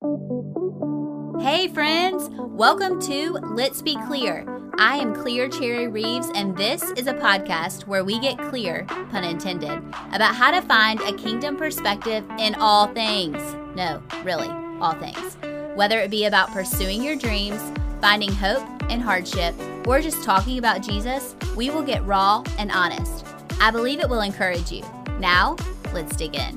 Hey friends, welcome to Let's Be Clear. I am Clear Cherry Reeves, and this is a podcast where we get clear, pun intended, about how to find a kingdom perspective in all things. No, really, all things. Whether it be about pursuing your dreams, finding hope in hardship, or just talking about Jesus, we will get raw and honest. I believe it will encourage you. Now, let's dig in.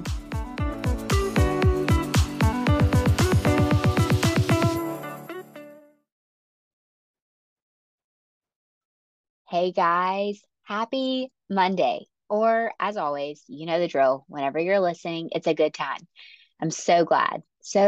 Hey guys, happy Monday. Or as always, you know the drill. Whenever you're listening, it's a good time. I'm so glad,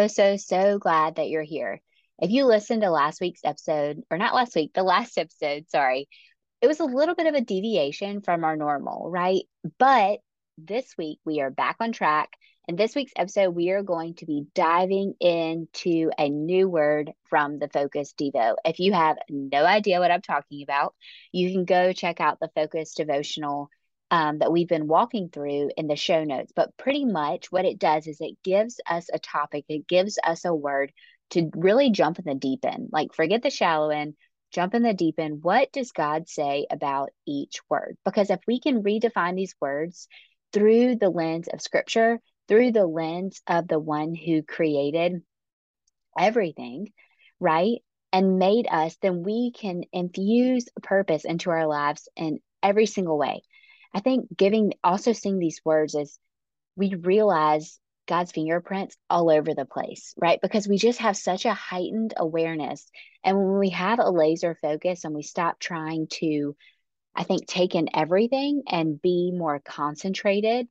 so glad that you're here. If you listened to last week's episode, or not last week, the last episode, sorry, it was a little bit of a deviation from our normal, right? But this week we are back on track. In this week's episode, we are going to be diving into a new word from the Focus Devo. If you have no idea what I'm talking about, you can go check out the Focus devotional that we've been walking through in the show notes. But pretty much what it does is it gives us a topic, it gives us a word to really jump in the deep end. Like, forget the shallow end, jump in the deep end. What does God say about each word? Because if we can redefine these words through the lens of scripture, through the lens of the one who created everything, right, and made us, then we can infuse purpose into our lives in every single way. I think also seeing these words is we realize God's fingerprints all over the place, right? Because we just have such a heightened awareness. And when we have a laser focus and we stop trying to, I think, take in everything and be more concentrated,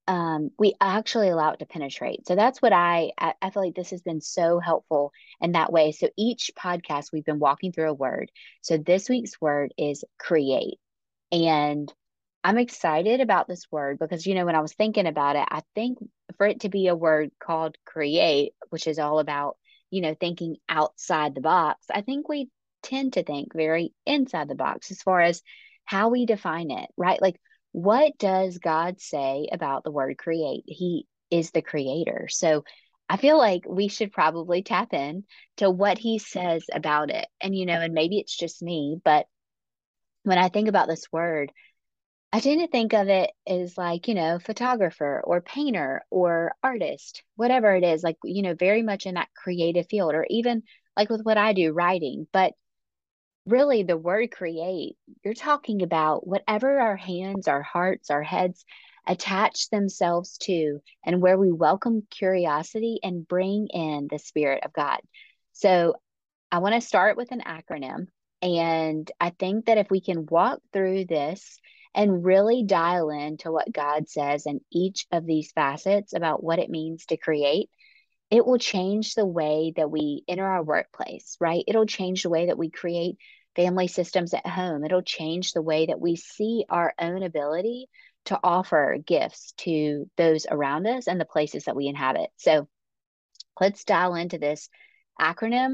we actually allow it to penetrate. So that's what I feel like this has been so helpful in that way. So each podcast, we've been walking through a word. So this week's word is create. And I'm excited about this word because, when I was thinking about it, I think for it to be a word called create, which is all about, thinking outside the box, I think we tend to think very inside the box as far as how we define it, right? Like, what does God say about the word create? He is the creator. So I feel like we should probably tap in to what he says about it. And maybe it's just me, but when I think about this word, I tend to think of it as like, photographer or painter or artist, whatever it is, like, very much in that creative field, or even like with what I do, writing. But really, the word create, you're talking about whatever our hands, our hearts, our heads attach themselves to, and where we welcome curiosity and bring in the Spirit of God. So I want to start with an acronym. And I think that if we can walk through this and really dial into what God says in each of these facets about what it means to create, it will change the way that we enter our workplace, right? It'll change the way that we create family systems at home. It'll change the way that we see our own ability to offer gifts to those around us and the places that we inhabit. So let's dial into this acronym.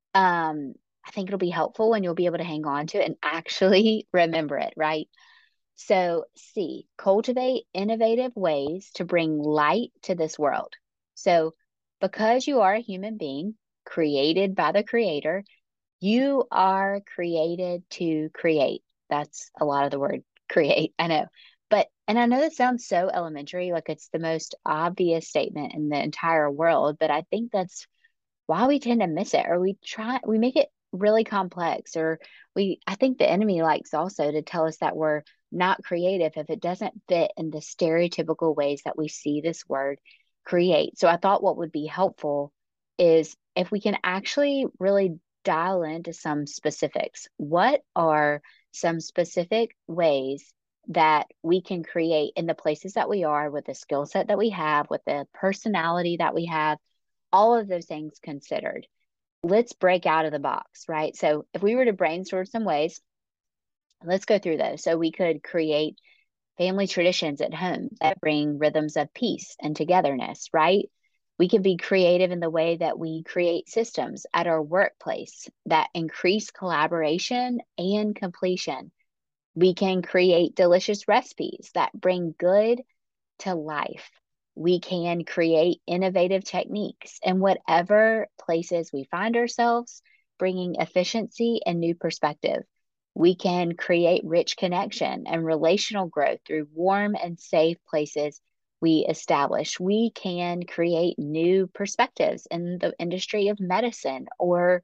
I think it'll be helpful and you'll be able to hang on to it and actually remember it, right? So, C, cultivate innovative ways to bring light to this world. So, because you are a human being created by the creator, you are created to create. That's a lot of the word create, I know. And I know that sounds so elementary, like it's the most obvious statement in the entire world, but I think that's why we tend to miss it, or we make it really complex, or I think the enemy likes also to tell us that we're not creative if it doesn't fit in the stereotypical ways that we see this word create. So I thought what would be helpful is if we can actually really dial into some specifics. What are some specific ways that we can create in the places that we are, with the skill set that we have, with the personality that we have, all of those things considered? Let's break out of the box, right? So if we were to brainstorm some ways, let's go through those. So we could create family traditions at home that bring rhythms of peace and togetherness, right? We can be creative in the way that we create systems at our workplace that increase collaboration and completion. We can create delicious recipes that bring good to life. We can create innovative techniques in whatever places we find ourselves, bringing efficiency and new perspective. We can create rich connection and relational growth through warm and safe places we establish. We can create new perspectives in the industry of medicine or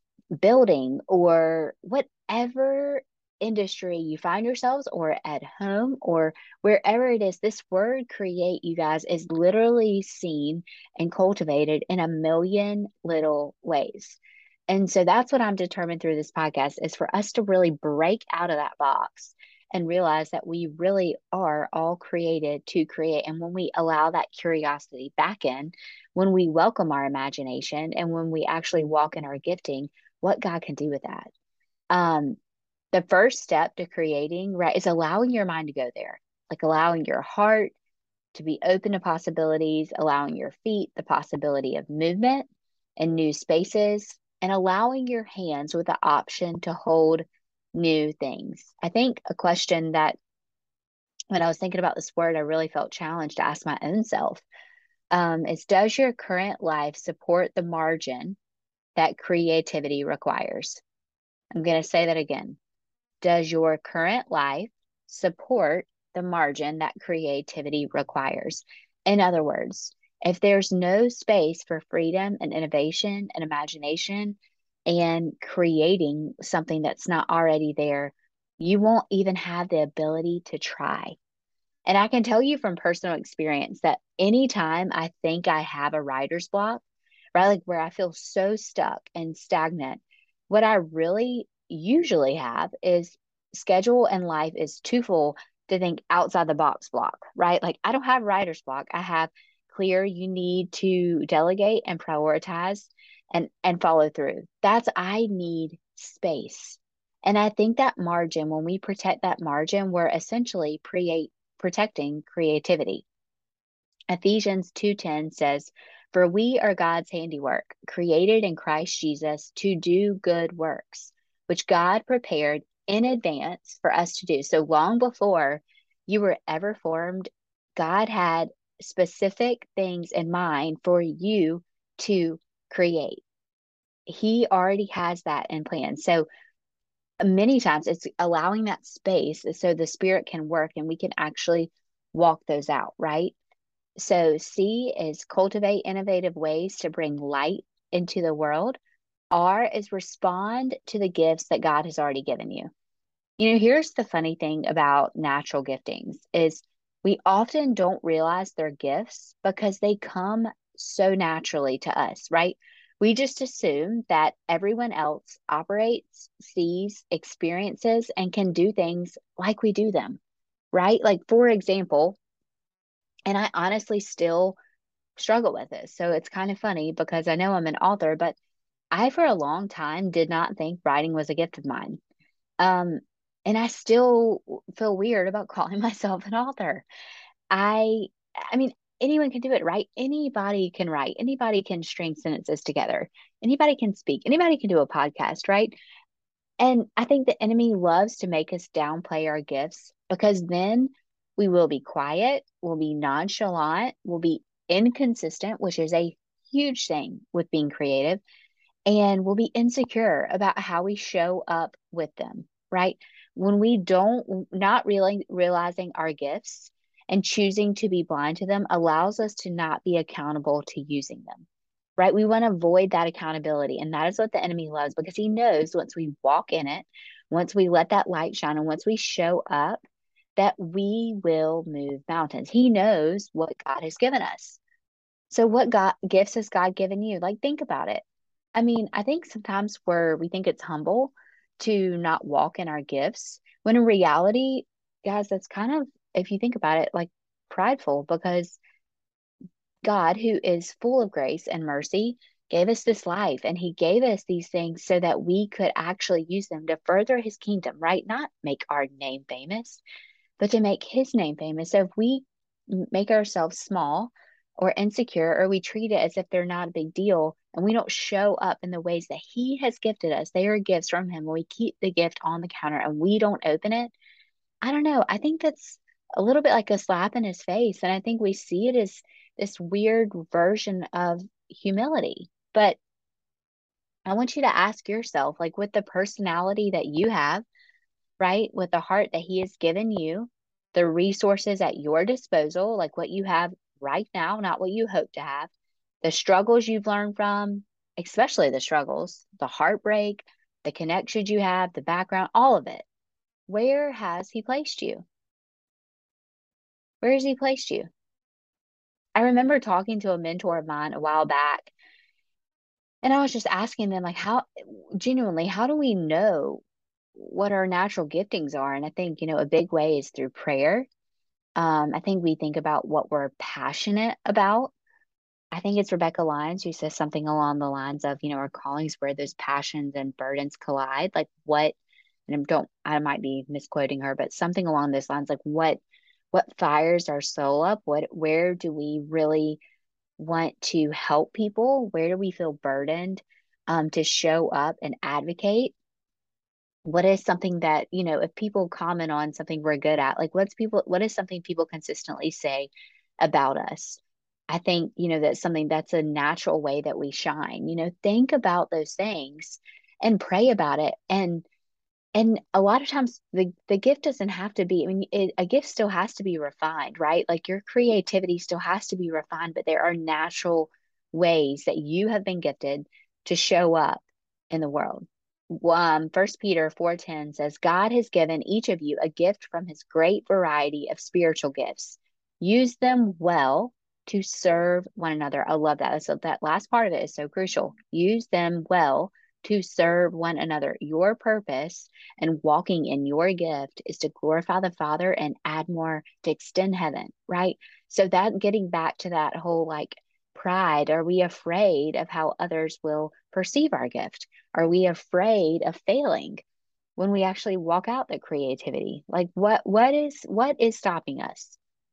building or whatever industry you find yourselves or at home or wherever it is. This word create, you guys, is literally seen and cultivated in a million little ways. And so that's what I'm determined through this podcast is for us to really break out of that box and realize that we really are all created to create. And when we allow that curiosity back in, when we welcome our imagination, and when we actually walk in our gifting, what God can do with that. Um, the first step to creating, right, is allowing your mind to go there, like allowing your heart to be open to possibilities, allowing your feet the possibility of movement and new spaces, and allowing your hands with the option to hold new things. I think a question that when I was thinking about this word, I really felt challenged to ask my own self is, does your current life support the margin that creativity requires? I'm going to say that again. Does your current life support the margin that creativity requires? In other words, if there's no space for freedom and innovation and imagination and creating something that's not already there, you won't even have the ability to try. And I can tell you from personal experience that anytime I think I have a writer's block, right, like where I feel so stuck and stagnant, what I really usually have is schedule and life is too full to think outside the box block, right? Like I don't have writer's block. I have clear, you need to delegate and prioritize and follow through. That's I need space. And I think that margin, when we protect that margin, we're essentially protecting creativity. Ephesians 2:10 says, "For we are God's handiwork, created in Christ Jesus to do good works, which God prepared in advance for us to do." So long before you were ever formed, God had specific things in mind for you to create. He already has that in plan. So many times it's allowing that space so the spirit can work and we can actually walk those out, right? So C is cultivate innovative ways to bring light into the world. R is respond to the gifts that God has already given you. You know, here's the funny thing about natural giftings is we often don't realize they're gifts because they come so naturally to us, right? We just assume that everyone else operates, sees, experiences, and can do things like we do them, right? Like, for example, and I honestly still struggle with this. So it's kind of funny because I know I'm an author, but I, for a long time, did not think writing was a gift of mine. Um, and I still feel weird about calling myself an author. I, I mean, anyone can do it, right? Anybody can write. Anybody can string sentences together. Anybody can speak. Anybody can do a podcast, right? And I think the enemy loves to make us downplay our gifts because then we will be quiet, we'll be nonchalant, we'll be inconsistent, which is a huge thing with being creative, and we'll be insecure about how we show up with them, right? When we don't, not really realizing our gifts and choosing to be blind to them allows us to not be accountable to using them, right? We want to avoid that accountability. And that is what the enemy loves because he knows once we walk in it, once we let that light shine, and once we show up, that we will move mountains. He knows what God has given us. So, what God gifts has God given you? Like, think about it. I mean, I think sometimes where we think it's humble to not walk in our gifts, when in reality, guys, that's kind of, if you think about it, like prideful because God, who is full of grace and mercy, gave us this life and he gave us these things so that we could actually use them to further his kingdom, right? Not make our name famous, but to make his name famous. So if we make ourselves small or insecure, or we treat it as if they're not a big deal, and we don't show up in the ways that he has gifted us, they are gifts from him. When we keep the gift on the counter and we don't open it, I don't know. I think that's a little bit like a slap in his face. And I think we see it as this weird version of humility. But I want you to ask yourself, like with the personality that you have, right? With the heart that he has given you, the resources at your disposal, like what you have right now, not what you hope to have, the struggles you've learned from, especially the struggles, the heartbreak, the connections you have, the background, all of it. Where has he placed you? Where has he placed you? I remember talking to a mentor of mine a while back, and I was just asking them, like, how genuinely, how do we know what our natural giftings are? And I think, a big way is through prayer. I think we think about what we're passionate about. I think it's Rebecca Lyons who says something along the lines of, our callings where those passions and burdens collide. Like what, and I might be misquoting her, but something along those lines, like what fires our soul up? Where do we really want to help people? Where do we feel burdened to show up and advocate? What is something that, if people comment on something we're good at, like what is something people consistently say about us? I think, that's something that's a natural way that we shine. Think about those things and pray about it. And a lot of times the gift doesn't have to be, I mean, a gift still has to be refined, right? Like your creativity still has to be refined, but there are natural ways that you have been gifted to show up in the world. 1 Peter 4:10 says, God has given each of you a gift from his great variety of spiritual gifts. Use them well to serve one another. I love that. So that last part of it is so crucial. Use them well to serve one another. Your purpose and walking in your gift is to glorify the Father and add more to extend heaven, right? So that getting back to that whole like pride, are we afraid of how others will perceive our gift? Are we afraid of failing when we actually walk out the creativity? Like what is stopping us?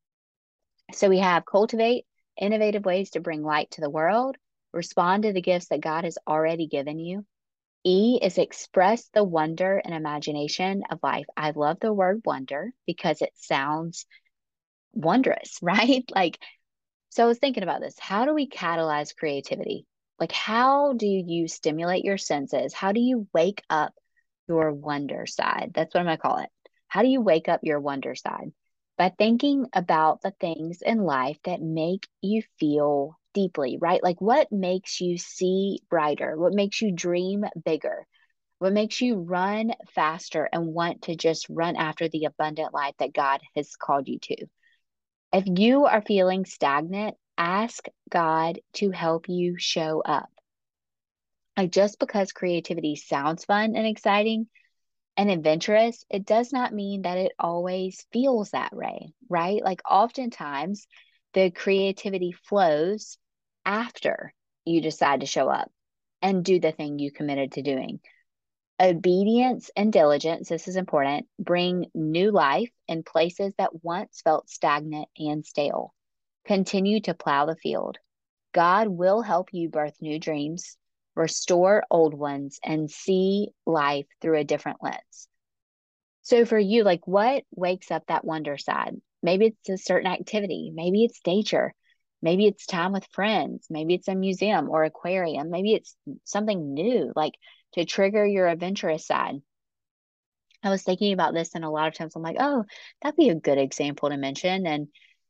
So we have cultivate innovative ways to bring light to the world, respond to the gifts that God has already given you. E is express the wonder and imagination of life. I love the word wonder because it sounds wondrous, right? Like, so I was thinking about this. How do we catalyze creativity? Like, how do you stimulate your senses? How do you wake up your wonder side? That's what I'm going to call it. How do you wake up your wonder side? By thinking about the things in life that make you feel deeply, right? Like, what makes you see brighter? What makes you dream bigger? What makes you run faster and want to just run after the abundant life that God has called you to? If you are feeling stagnant, ask God to help you show up. Like just because creativity sounds fun and exciting and adventurous, it does not mean that it always feels that way, right? Like oftentimes the creativity flows after you decide to show up and do the thing you committed to doing. Obedience and diligence, this is important, bring new life in places that once felt stagnant and stale. Continue to plow the field. God will help you birth new dreams, restore old ones, and see life through a different lens. So, for you, like what wakes up that wonder side? Maybe it's a certain activity, maybe it's nature, maybe it's time with friends, maybe it's a museum or aquarium, maybe it's something new, like to trigger your adventurous side. I was thinking about this, and a lot of times I'm like, oh, that'd be a good example to mention. And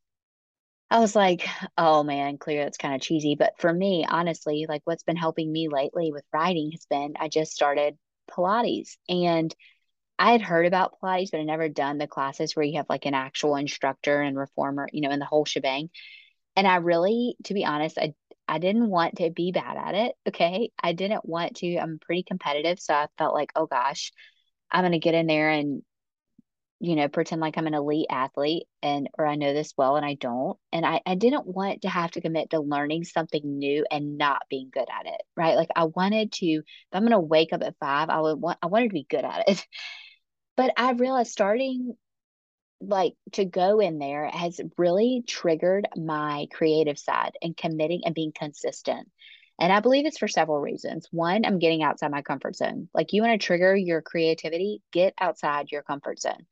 I was like, oh man, clear, that's kind of cheesy. But for me, honestly, like what's been helping me lately with writing has been I just started Pilates. And I had heard about Pilates, but I never done the classes where you have like an actual instructor and reformer, and the whole shebang. And I really, to be honest, I didn't want to be bad at it. Okay. I didn't want to, I'm pretty competitive. So I felt like, oh gosh, I'm going to get in there and pretend like I'm an elite athlete or I know this well and I don't. And I didn't want to have to commit to learning something new and not being good at it, right? Like I wanted to, if I'm going to wake up at 5, I wanted to be good at it. But I realized starting like to go in there has really triggered my creative side and committing and being consistent. And I believe it's for several reasons. One, I'm getting outside my comfort zone. Like you want to trigger your creativity, get outside your comfort zone.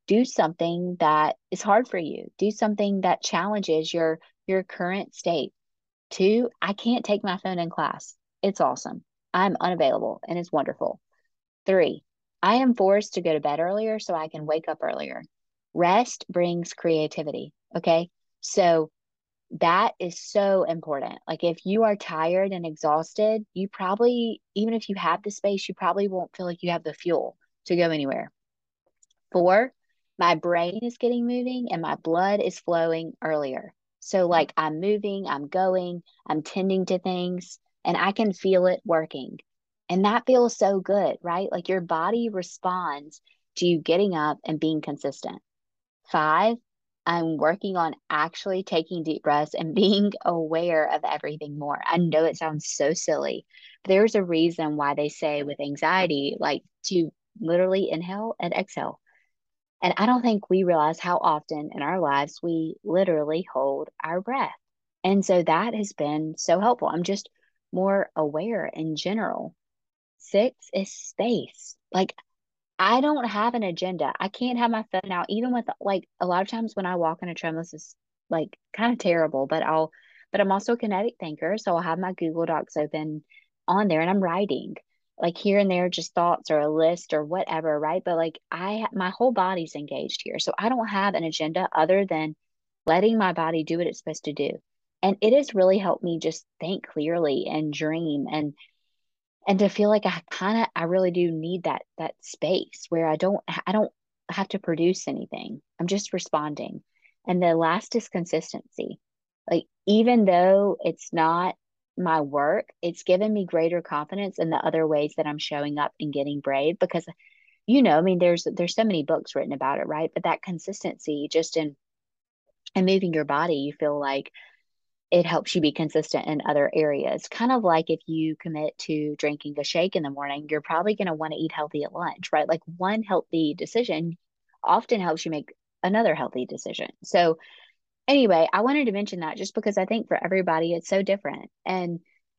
do something that is hard for you. Do something that challenges your current state. Two, I can't take my phone in class. It's awesome. I'm unavailable and it's wonderful. Three, I am forced to go to bed earlier so I can wake up earlier. Rest brings creativity. Okay. So that is so important. Like if you are tired and exhausted, you probably, even if you have the space, you probably won't feel like you have the fuel to go anywhere. Four, my brain is getting moving and my blood is flowing earlier. So, like, I'm moving, I'm going, I'm tending to things, and I can feel it working. And that feels so good, right? Like your body responds to you getting up and being consistent. Five, I'm working on actually taking deep breaths and being aware of everything more. I know it sounds so silly, but there's a reason why they say with anxiety, like to literally inhale and exhale. And I don't think we realize how often in our lives we literally hold our breath. And so that has been so helpful. I'm just more aware in general. Six is space. Like, I don't have an agenda. I can't have my phone out, even with like a lot of times when I walk on a treadmill, this is like kind of terrible, but I'm also a kinetic thinker. So I'll have my Google Docs open on there and I'm writing like here and there, just thoughts or a list or whatever, right? But like my whole body's engaged here. So I don't have an agenda other than letting my body do what it's supposed to do. And it has really helped me just think clearly and dream and to feel like I really do need that space where I don't have to produce anything. I'm just responding. And the last is consistency. Like even though it's not my work, it's given me greater confidence in the other ways that I'm showing up and getting brave because I mean there's so many books written about it, right? But that consistency just in moving your body, you feel like it helps you be consistent in other areas. Kind of like if you commit to drinking a shake in the morning, you're probably going to want to eat healthy at lunch, right? Like one healthy decision often helps you make another healthy decision. So, anyway, I wanted to mention that just because I think for everybody it's so different. And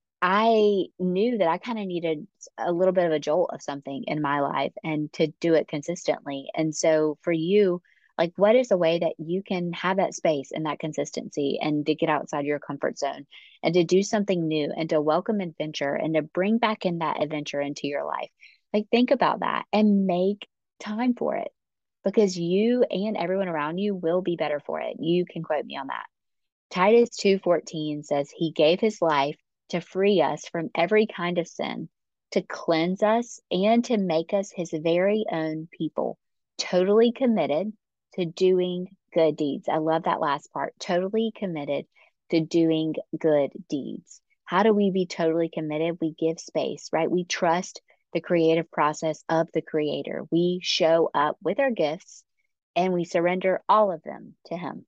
I knew that I kind of needed a little bit of a jolt of something in my life and to do it consistently. And so for you, like what is a way that you can have that space and that consistency and to get outside your comfort zone and to do something new and to welcome adventure and to bring back in that adventure into your life? Like think about that and make time for it because you and everyone around you will be better for it. You can quote me on that. Titus 2:14 says he gave his life to free us from every kind of sin, to cleanse us and to make us his very own people, totally committed to doing good deeds. I love that last part. Totally committed to doing good deeds. How do we be totally committed? We give space, right? We trust the creative process of the creator. We show up with our gifts and we surrender all of them to him.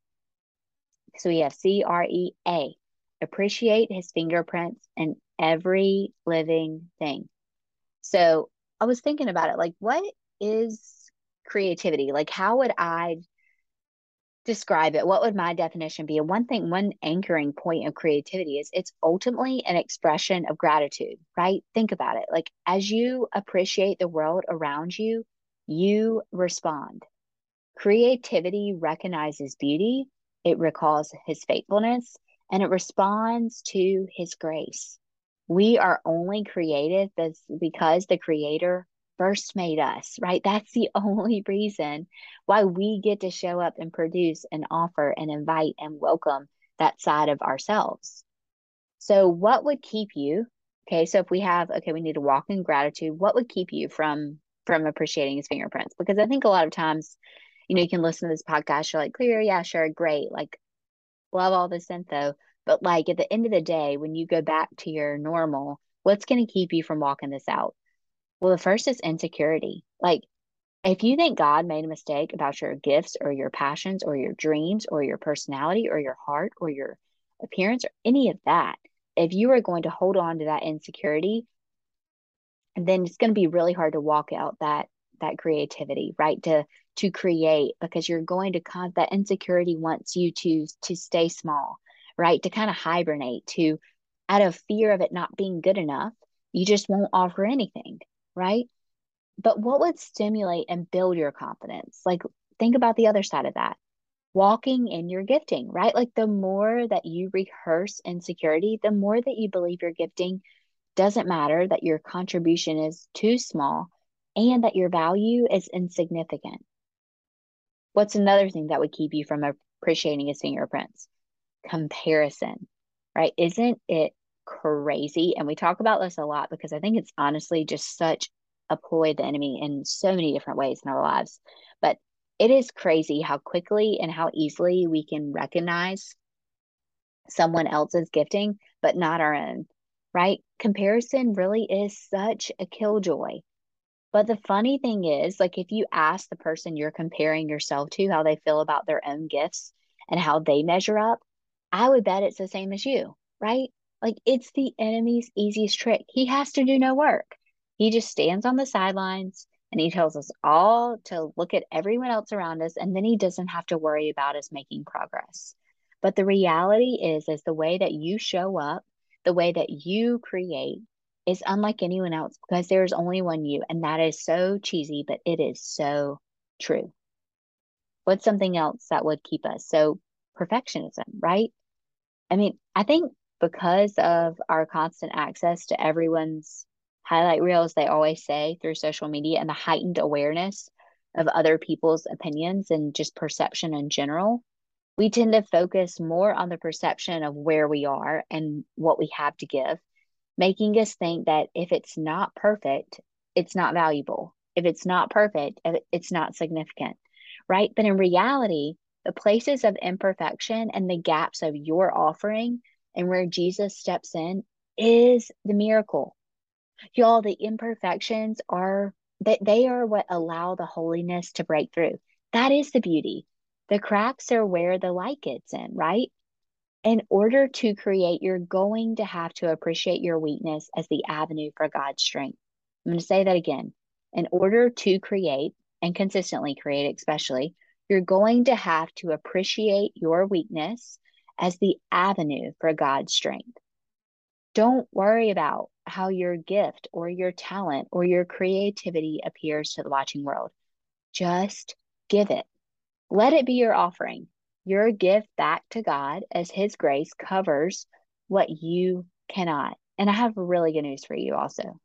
So we have CREA, appreciate his fingerprints in every living thing. So I was thinking about it, like, what is creativity? Like, how would I describe it? What would my definition be? And one anchoring point of creativity is it's ultimately an expression of gratitude, right? Think about it. Like, as you appreciate the world around you, you respond. Creativity recognizes beauty, it recalls his faithfulness, and it responds to his grace. We are only created because the Creator first made us, right? That's the only reason why we get to show up and produce and offer and invite and welcome that side of ourselves. So, what would keep you? Okay, so if we have, okay, we need to walk in gratitude. What would keep you from appreciating his fingerprints? Because I think a lot of times, you can listen to this podcast, you're like, clear, yeah, sure, great, like love all this info. But like at the end of the day, when you go back to your normal, what's going to keep you from walking this out? Well, the first is insecurity. Like if you think God made a mistake about your gifts or your passions or your dreams or your personality or your heart or your appearance or any of that, if you are going to hold on to that insecurity, then it's going to be really hard to walk out that creativity, right? To create because you're going to that insecurity wants you to stay small, right? To kind of hibernate, to out of fear of it not being good enough, you just won't offer anything, right? But what would stimulate and build your confidence? Like think about the other side of that. Walking in your gifting, right? Like the more that you rehearse insecurity, the more that you believe your gifting doesn't matter, that your contribution is too small, and that your value is insignificant. What's another thing that would keep you from appreciating his fingerprints? Comparison, right? Isn't it crazy? And we talk about this a lot because I think it's honestly just such a ploy of the enemy in so many different ways in our lives. But it is crazy how quickly and how easily we can recognize someone else's gifting, but not our own, right? Comparison really is such a killjoy. But the funny thing is, like, if you ask the person you're comparing yourself to how they feel about their own gifts and how they measure up, I would bet it's the same as you, right? Like, it's the enemy's easiest trick. He has to do no work. He just stands on the sidelines and he tells us all to look at everyone else around us, and then he doesn't have to worry about us making progress. But the reality is the way that you show up, the way that you create, is unlike anyone else because there's only one you. And that is so cheesy, but it is so true. What's something else that would keep us? So, perfectionism, right? I mean, I think because of our constant access to everyone's highlight reels, they always say through social media, and the heightened awareness of other people's opinions and just perception in general, we tend to focus more on the perception of where we are and what we have to give, making us think that if it's not perfect, it's not valuable. If it's not perfect, it's not significant, right? But in reality, the places of imperfection and the gaps of your offering and where Jesus steps in is the miracle. Y'all, the imperfections are they are what allow the holiness to break through. That is the beauty. The cracks are where the light gets in, right? In order to create, you're going to have to appreciate your weakness as the avenue for God's strength. I'm going to say that again. In order to create and consistently create, especially, you're going to have to appreciate your weakness as the avenue for God's strength. Don't worry about how your gift or your talent or your creativity appears to the watching world. Just give it. Let it be your offering, your gift back to God as His grace covers what you cannot. And I have really good news for you also.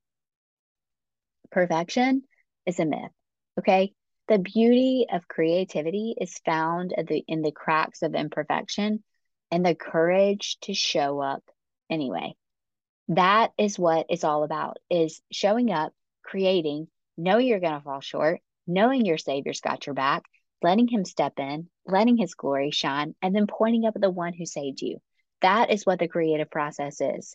Perfection is a myth, okay? The beauty of creativity is found in the cracks of imperfection and the courage to show up anyway. That is what it's all about, is showing up, creating, knowing you're going to fall short, knowing your Savior's got your back, letting Him step in, letting His glory shine, and then pointing up at the one who saved you. That is what the creative process is.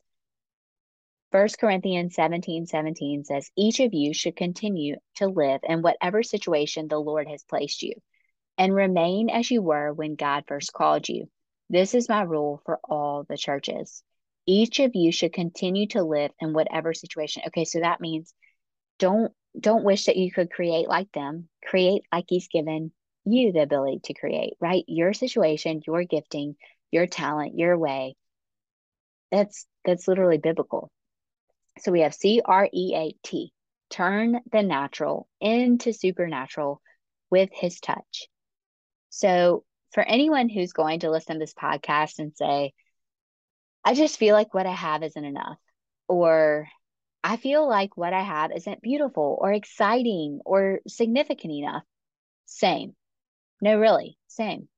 1 Corinthians 17:17 says, each of you should continue to live in whatever situation the Lord has placed you and remain as you were when God first called you. This is my rule for all the churches. Each of you should continue to live in whatever situation. Okay, so that means don't don't wish that you could create like them. Create like He's given you the ability to create, right? Your situation, your gifting, your talent, your way. That's literally biblical. So we have CREAT, turn the natural into supernatural with His touch. So, for anyone who's going to listen to this podcast and say, I just feel like what I have isn't enough, or I feel like what I have isn't beautiful or exciting or significant enough, same. No, really, same.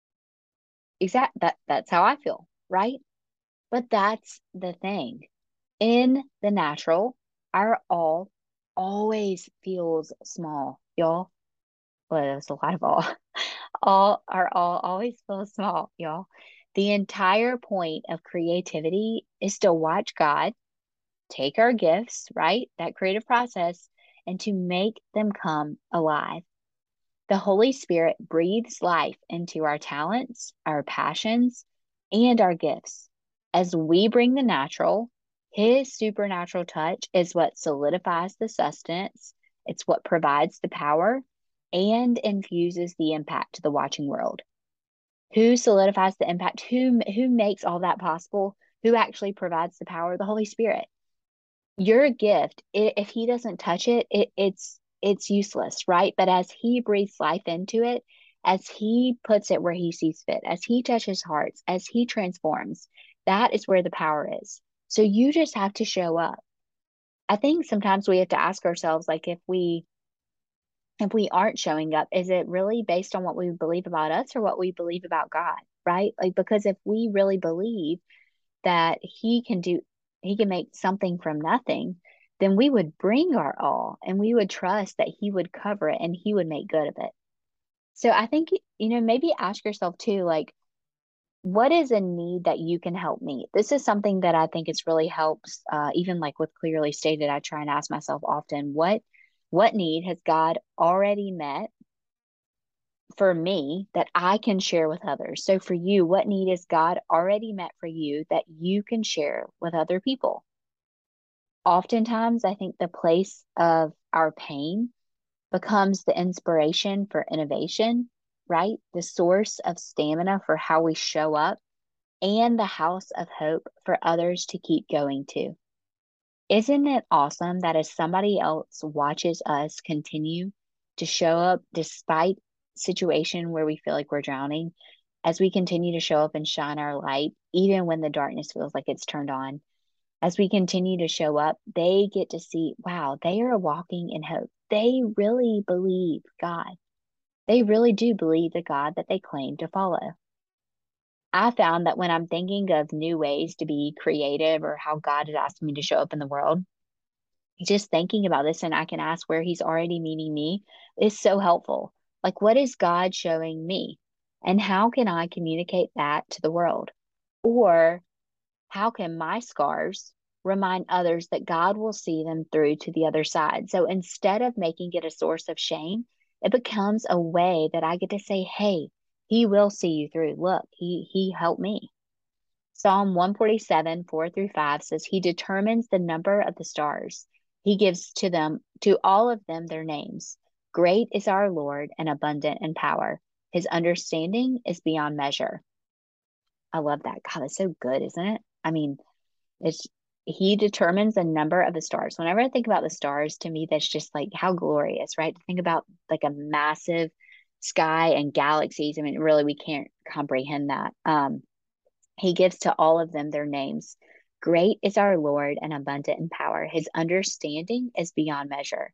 That's how I feel, right? But that's the thing. In the natural, our all always feels small, y'all. Well, there's a lot of all. All always feels small, y'all. The entire point of creativity is to watch God take our gifts, right? That creative process, and to make them come alive. The Holy Spirit breathes life into our talents, our passions, and our gifts. As we bring the natural, His supernatural touch is what solidifies the sustenance, it's what provides the power and infuses the impact to the watching world. Who solidifies the impact? Who makes all that possible? Who actually provides the power? The Holy Spirit. Your gift, if He doesn't touch it, it's useless, right? But as he breathes life into it, as he puts it where he sees fit, as he touches hearts, as he transforms, that is where the power is. So you just have to show up. I think sometimes we have to ask ourselves, like, if we aren't showing up, is it really based on what we believe about us or what we believe about God, right? Like, because if we really believe that he can make something from nothing, then we would bring our all and we would trust that he would cover it and he would make good of it. So I think, maybe ask yourself too, like, what is a need that you can help meet? This is something that I think it's really helps, even like with Clearly Stated, I try and ask myself often, what need has God already met for me that I can share with others? So for you, what need is God already met for you that you can share with other people? Oftentimes, I think the place of our pain becomes the inspiration for innovation, right? The source of stamina for how we show up and the house of hope for others to keep going to. Isn't it awesome that as somebody else watches us continue to show up despite situation where we feel like we're drowning, as we continue to show up and shine our light, even when the darkness feels like it's turned on, as we continue to show up, they get to see, wow, they are walking in hope. They really believe God. They really do believe the God that they claim to follow. I found that when I'm thinking of new ways to be creative or how God has asked me to show up in the world, just thinking about this and I can ask where he's already meeting me is so helpful. Like, what is God showing me? And how can I communicate that to the world? Or how can my scars remind others that God will see them through to the other side? So instead of making it a source of shame, it becomes a way that I get to say, hey, he will see you through. Look, he helped me. Psalm 147, 4 through 5 says, he determines the number of the stars. He gives to all of them their names. Great is our Lord and abundant in power. His understanding is beyond measure. I love that. God, that's so good, isn't it? I mean, it's he determines the number of the stars. Whenever I think about the stars, to me, that's just like how glorious, right? To think about like a massive sky and galaxies. I mean, really, we can't comprehend that. He gives to all of them their names. Great is our Lord and abundant in power. His understanding is beyond measure.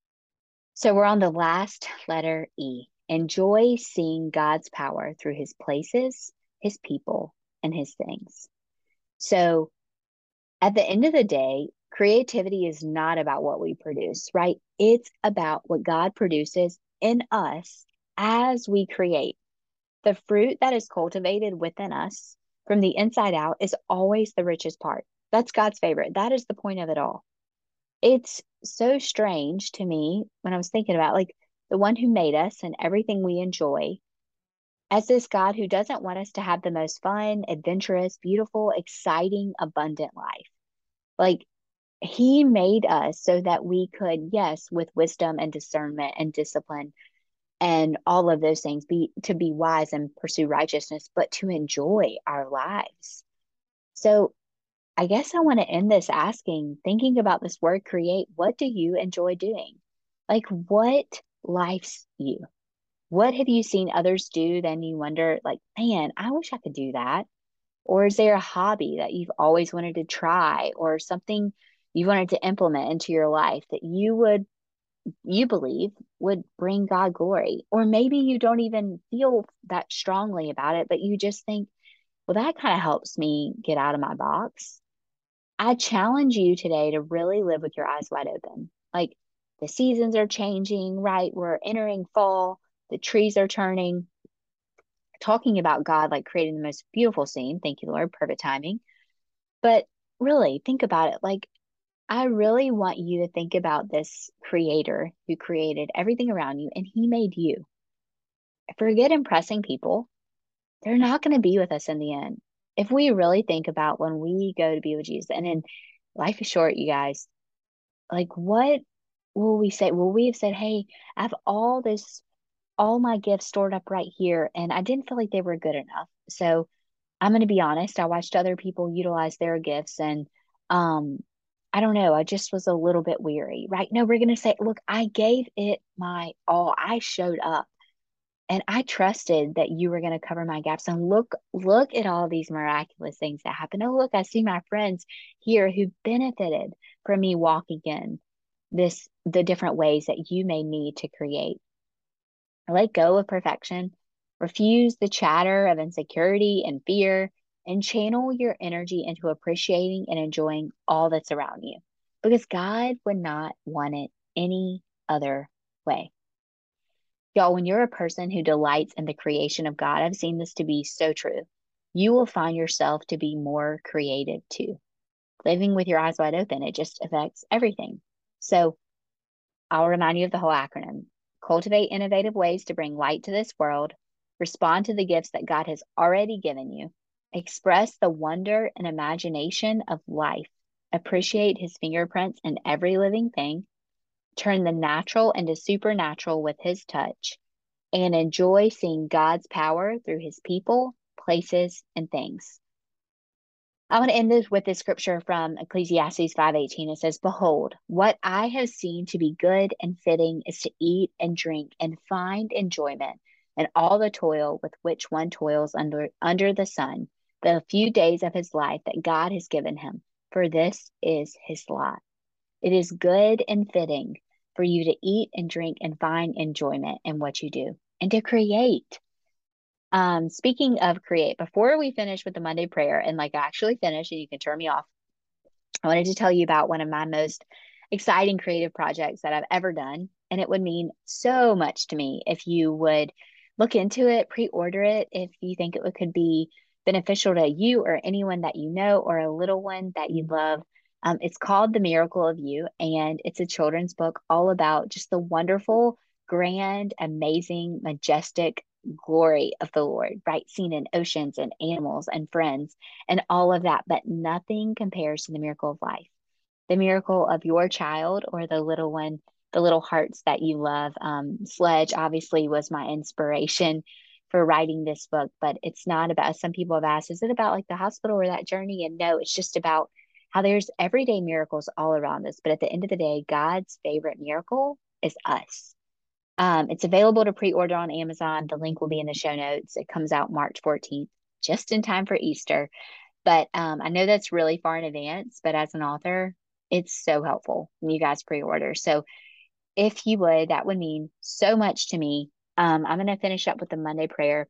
So we're on the last letter E. Enjoy seeing God's power through his places, his people, and his things. So at the end of the day, creativity is not about what we produce, right? It's about what God produces in us as we create. The fruit that is cultivated within us from the inside out is always the richest part. That's God's favorite. That is the point of it all. It's so strange to me when I was thinking about like the one who made us and everything we enjoy as this God who doesn't want us to have the most fun, adventurous, beautiful, exciting, abundant life. Like he made us so that we could, yes, with wisdom and discernment and discipline and all of those things, be wise and pursue righteousness, but to enjoy our lives. So I guess I want to end this thinking about this word create, what do you enjoy doing? Like what lifes you? What have you seen others do? Then you wonder, like, man, I wish I could do that. Or is there a hobby that you've always wanted to try or something you wanted to implement into your life that you believe would bring God glory? Or maybe you don't even feel that strongly about it, but you just think, well, that kind of helps me get out of my box. I challenge you today to really live with your eyes wide open. Like the seasons are changing, right? We're entering fall, the trees are turning, talking about God like creating the most beautiful scene. Thank you, Lord. Perfect timing. But really, think about it. Like, I really want you to think about this creator who created everything around you and he made you. Forget impressing people. They're not going to be with us in the end. If we really think about when we go to be with Jesus, and then life is short, you guys, like what will we say? Will we have said, hey, I have all my gifts stored up right here, and I didn't feel like they were good enough. So I'm going to be honest. I watched other people utilize their gifts and um I don't know, I just was a little bit weary, right? No, we're going to say, look, I gave it my all. I showed up and I trusted that you were going to cover my gaps. And look at all these miraculous things that happen. Oh, look, I see my friends here who benefited from me walking in the different ways that you may need to create. Let go of perfection, refuse the chatter of insecurity and fear, and channel your energy into appreciating and enjoying all that's around you because God would not want it any other way. Y'all, when you're a person who delights in the creation of God, I've seen this to be so true. You will find yourself to be more creative too. Living with your eyes wide open, it just affects everything. So I'll remind you of the whole acronym. Cultivate innovative ways to bring light to this world. Respond to the gifts that God has already given you. Express the wonder and imagination of life. Appreciate his fingerprints in every living thing. Turn the natural into supernatural with his touch. And enjoy seeing God's power through his people, places, and things. I want to end this with this scripture from Ecclesiastes 5:18. It says, "Behold, what I have seen to be good and fitting is to eat and drink and find enjoyment in all the toil with which one toils under the sun, the few days of his life that God has given him, for this is his lot. It is good and fitting for you to eat and drink and find enjoyment in what you do and to create." Speaking of create, before we finish with the Monday prayer and like actually finish, and you can turn me off, I wanted to tell you about one of my most exciting creative projects that I've ever done. And it would mean so much to me if you would look into it, pre-order it, if you think could be beneficial to you or anyone that you know or a little one that you love. It's called The Miracle of You, and it's a children's book all about just the wonderful, grand, amazing, majestic glory of the Lord, right? Seen in oceans and animals and friends and all of that, but nothing compares to the miracle of life, the miracle of your child or the little one, the little hearts that you love. Sledge obviously was my inspiration for writing this book, but it's not about, some people have asked, is it about like the hospital or that journey? And no, it's just about how there's everyday miracles all around us. But at the end of the day, God's favorite miracle is us. It's available to pre-order on Amazon. The link will be in the show notes. It comes out March 14th, just in time for Easter. But I know that's really far in advance, but as an author, it's so helpful when you guys pre-order. So if you would, that would mean so much to me. I'm going to finish up with the Monday prayer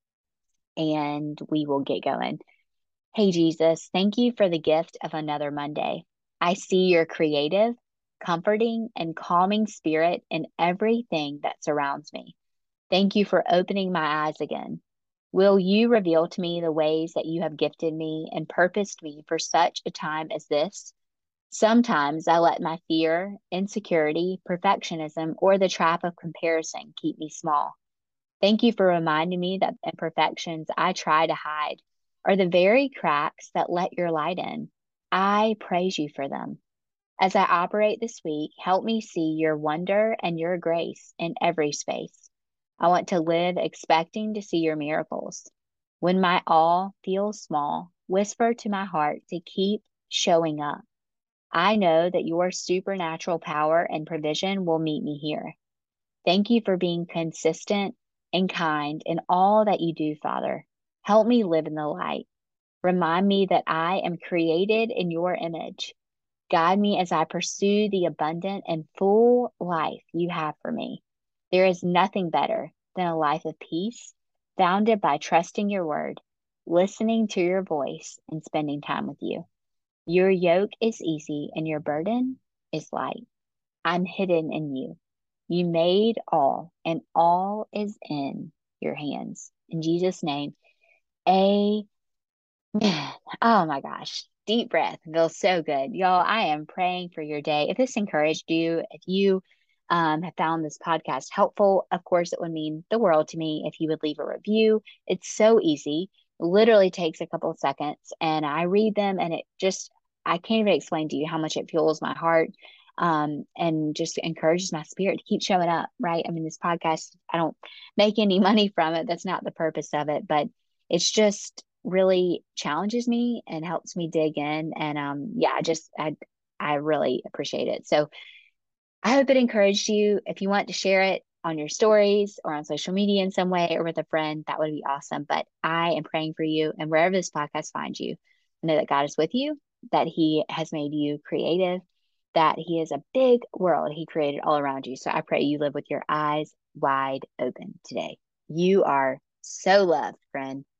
and we will get going. Hey, Jesus, thank you for the gift of another Monday. I see your creative, comforting, and calming spirit in everything that surrounds me. Thank you for opening my eyes again. Will you reveal to me the ways that you have gifted me and purposed me for such a time as this? Sometimes I let my fear, insecurity, perfectionism, or the trap of comparison keep me small. Thank you for reminding me that the imperfections I try to hide are the very cracks that let your light in. I praise you for them. As I operate this week, help me see your wonder and your grace in every space. I want to live expecting to see your miracles. When my all feels small, whisper to my heart to keep showing up. I know that your supernatural power and provision will meet me here. Thank you for being consistent and kind in all that you do, Father. Help me live in the light. Remind me that I am created in your image. Guide me as I pursue the abundant and full life you have for me. There is nothing better than a life of peace, founded by trusting your word, listening to your voice, and spending time with you. Your yoke is easy and your burden is light. I'm hidden in you. You made all, and all is in your hands. In Jesus' name, amen. Oh my gosh. Deep breath. Feels so good. Y'all, I am praying for your day. If this encouraged you, if you have found this podcast helpful, of course, it would mean the world to me if you would leave a review. It's so easy. It literally takes a couple of seconds and I read them and it just, I can't even explain to you how much it fuels my heart and just encourages my spirit to keep showing up, right? I mean, this podcast, I don't make any money from it. That's not the purpose of it, but it's just really challenges me and helps me dig in. And yeah, I I really appreciate it. So I hope it encouraged you. If you want to share it on your stories or on social media in some way or with a friend, that would be awesome. But I am praying for you. And wherever this podcast finds you, I know that God is with you, that He has made you creative, that He is a big world He created all around you. So I pray you live with your eyes wide open today. You are so loved, friend.